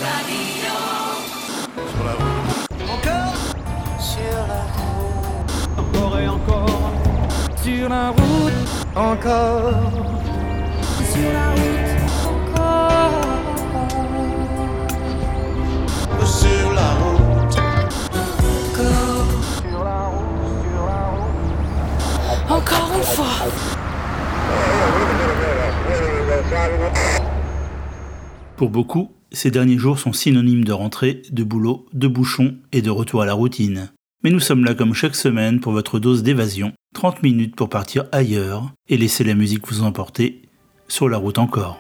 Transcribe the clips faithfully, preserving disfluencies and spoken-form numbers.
Sur la route. Encore sur la route. Encore et encore. Sur la route. Encore. Sur la route. Encore. Sur la route. Encore. Sur la route. Sur la route. Encore une fois. Pour beaucoup, ces derniers jours sont synonymes de rentrée, de boulot, de bouchons et de retour à la routine. Mais nous sommes là comme chaque semaine pour votre dose d'évasion, trente minutes pour partir ailleurs et laisser la musique vous emporter sur la route encore.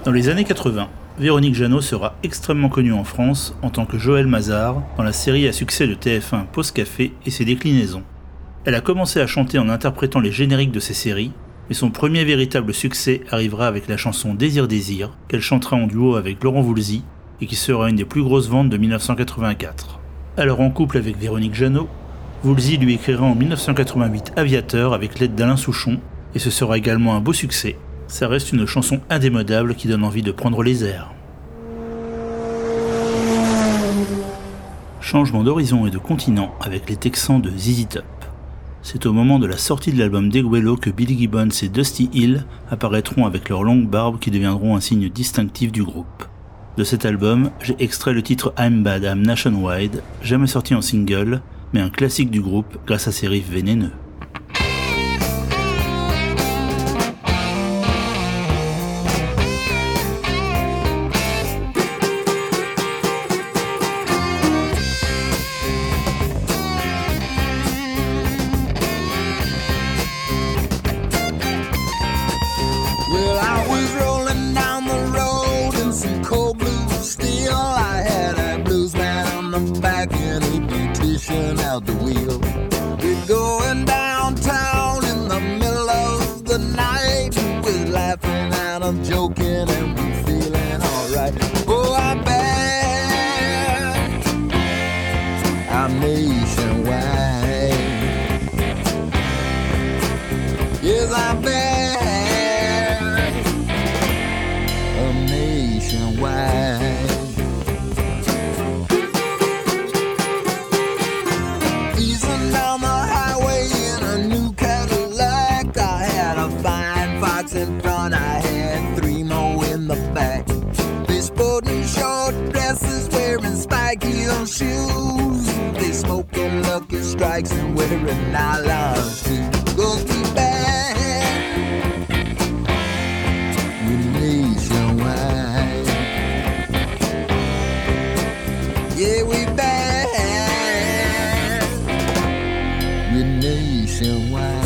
Dans les années quatre-vingts, Véronique Jeannot sera extrêmement connue en France en tant que Joëlle Mazar dans la série à succès de T F un Pause Café et ses déclinaisons. Elle a commencé à chanter en interprétant les génériques de ces séries, mais son premier véritable succès arrivera avec la chanson Désir Désir, qu'elle chantera en duo avec Laurent Voulzy et qui sera une des plus grosses ventes de dix-neuf cent quatre-vingt-quatre. Alors en couple avec Véronique Jeannot, Voulzy lui écrira en dix-neuf cent quatre-vingt-huit Aviateur avec l'aide d'Alain Souchon, et ce sera également un beau succès. Ça reste une chanson indémodable qui donne envie de prendre les airs. Changement d'horizon et de continent avec les Texans de Z Z Top. C'est au moment de la sortie de l'album d'Eguelo que Billy Gibbons et Dusty Hill apparaîtront avec leurs longues barbes qui deviendront un signe distinctif du groupe. De cet album, j'ai extrait le titre I'm Bad, I'm Nationwide, jamais sorti en single, mais un classique du groupe grâce à ses riffs vénéneux. Out the wheel, we're going downtown in the middle of the night. We're laughing and I'm joking and we're feeling alright. Oh, I'm back, I'm nationwide. Yes, I'm back, I'm nationwide. In front, I had three more in the back. They sporting short dresses, wearing spike heel shoes. They smoking Lucky Strikes and wearing nylons too. Go be back, we're nationwide. Yeah, we back, we're nationwide.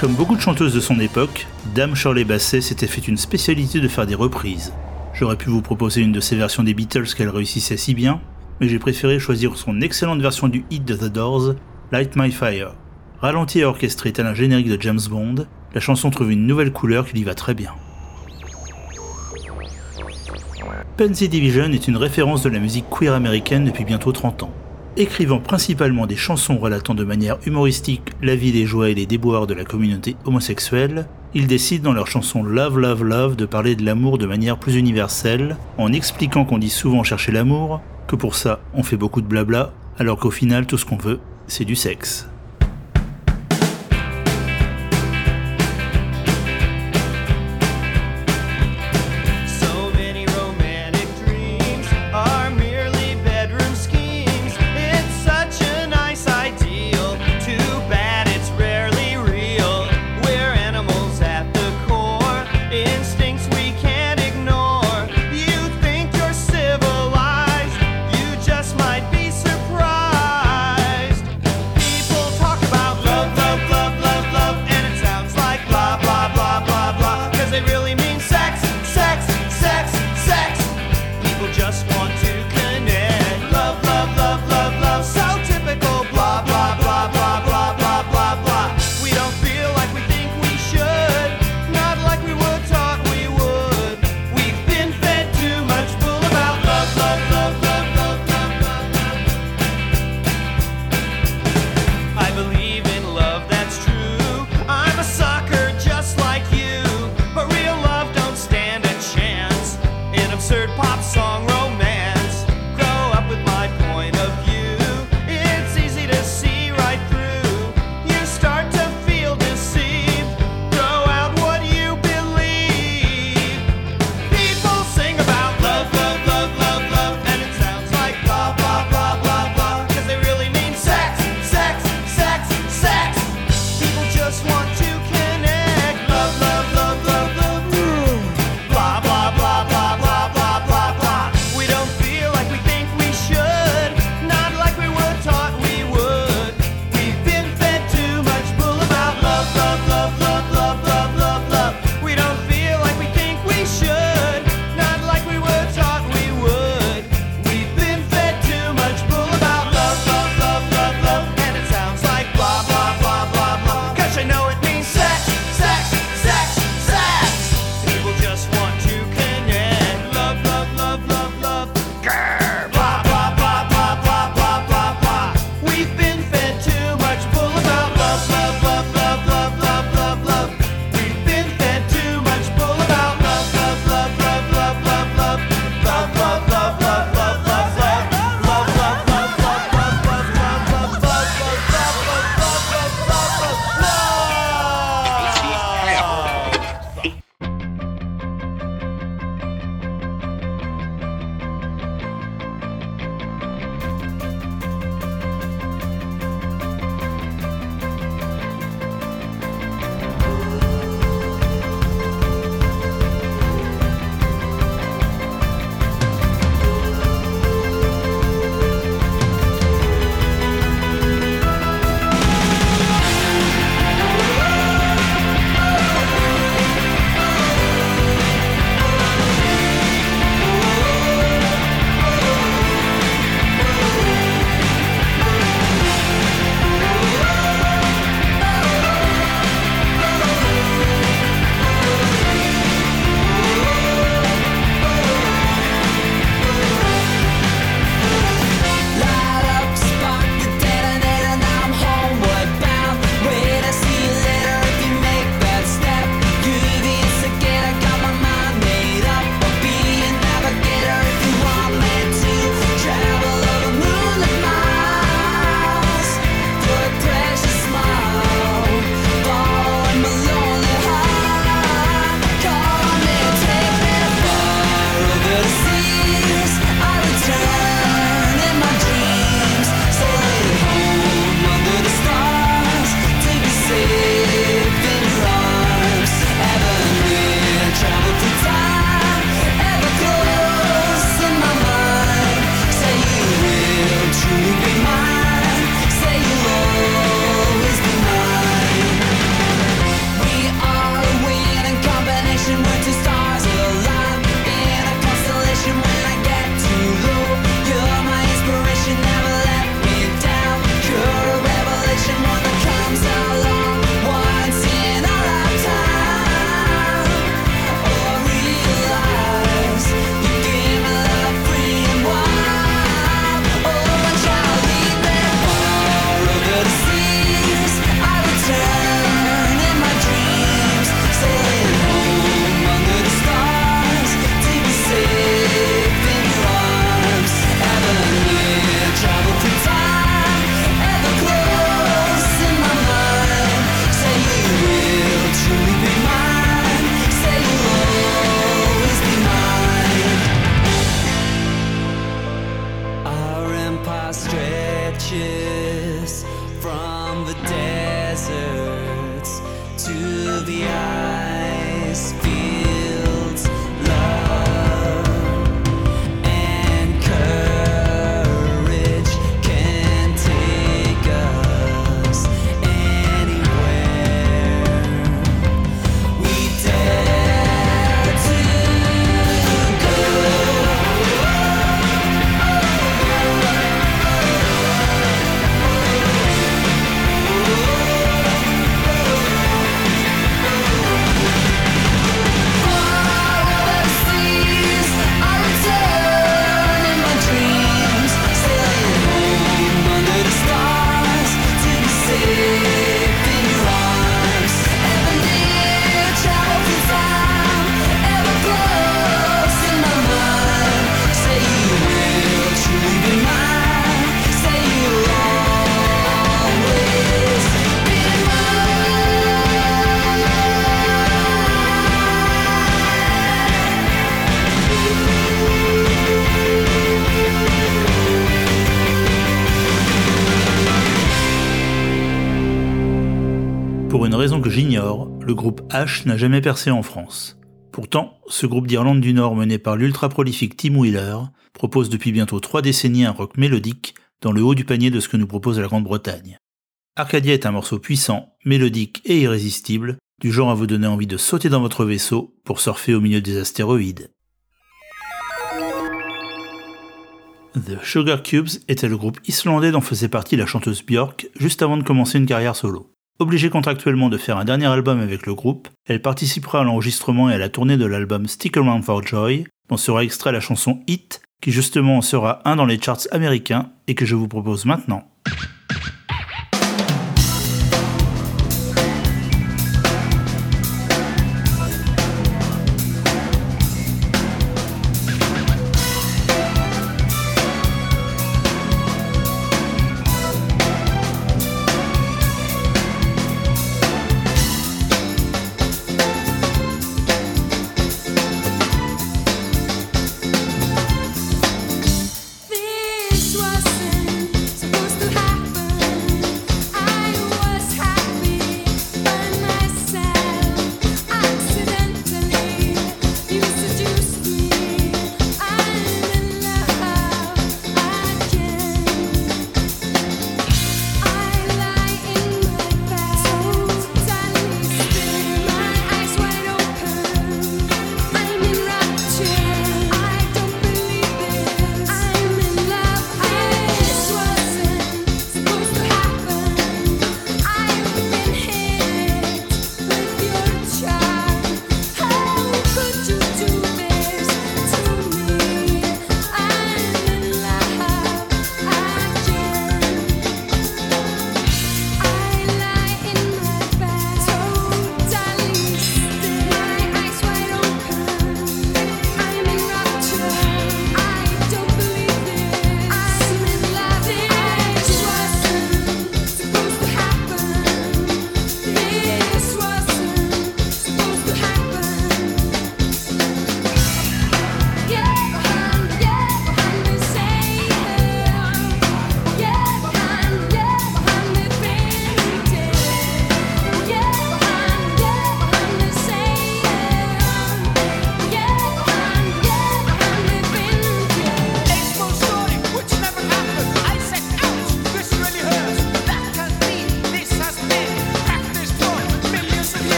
Comme beaucoup de chanteuses de son époque, Dame Shirley Bassey s'était fait une spécialité de faire des reprises. J'aurais pu vous proposer une de ces versions des Beatles qu'elle réussissait si bien, mais j'ai préféré choisir son excellente version du hit de The Doors, Light My Fire. Ralentie et orchestrée tel un générique de James Bond, la chanson trouve une nouvelle couleur qui lui va très bien. Pansy Division est une référence de la musique queer américaine depuis bientôt trente ans. Écrivant principalement des chansons relatant de manière humoristique la vie, les joies et les déboires de la communauté homosexuelle, ils décident dans leur chanson Love Love Love de parler de l'amour de manière plus universelle, en expliquant qu'on dit souvent chercher l'amour, que pour ça on fait beaucoup de blabla, alors qu'au final tout ce qu'on veut, c'est du sexe. People star stretches from the deserts to the ice fields. Love and courage can take us anywhere we dare to go. Pour une raison que j'ignore, le groupe H n'a jamais percé en France. Pourtant, ce groupe d'Irlande du Nord mené par l'ultra-prolifique Tim Wheeler propose depuis bientôt trois décennies un rock mélodique dans le haut du panier de ce que nous propose la Grande-Bretagne. Arcadia est un morceau puissant, mélodique et irrésistible, du genre à vous donner envie de sauter dans votre vaisseau pour surfer au milieu des astéroïdes. The Sugar Cubes était le groupe islandais dont faisait partie la chanteuse Björk juste avant de commencer une carrière solo. Obligée contractuellement de faire un dernier album avec le groupe, elle participera à l'enregistrement et à la tournée de l'album Stick Around for Joy, dont sera extrait la chanson Hit, qui justement sera un dans les charts américains et que je vous propose maintenant. This wasn't supposed to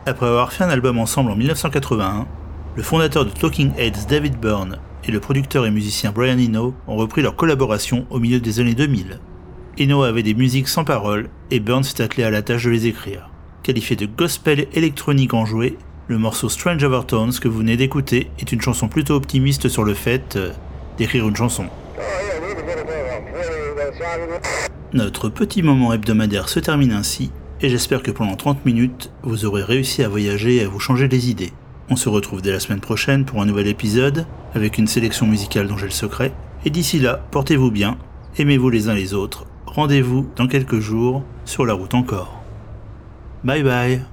Après avoir fait un album ensemble en dix-neuf cent quatre-vingt-un, le fondateur de Talking Heads David Byrne et le producteur et musicien Brian Eno ont repris leur collaboration au milieu des années deux mille. Eno avait des musiques sans paroles et Byrne s'est attelé à la tâche de les écrire. Qualifié de gospel électronique enjoué, le morceau Strange Overtones que vous venez d'écouter est une chanson plutôt optimiste sur le fait euh, d'écrire une chanson. Notre petit moment hebdomadaire se termine ainsi, et j'espère que pendant trente minutes, vous aurez réussi à voyager et à vous changer les idées. On se retrouve dès la semaine prochaine pour un nouvel épisode, avec une sélection musicale dont j'ai le secret, et d'ici là, portez-vous bien, aimez-vous les uns les autres, rendez-vous dans quelques jours sur la route encore. Bye bye.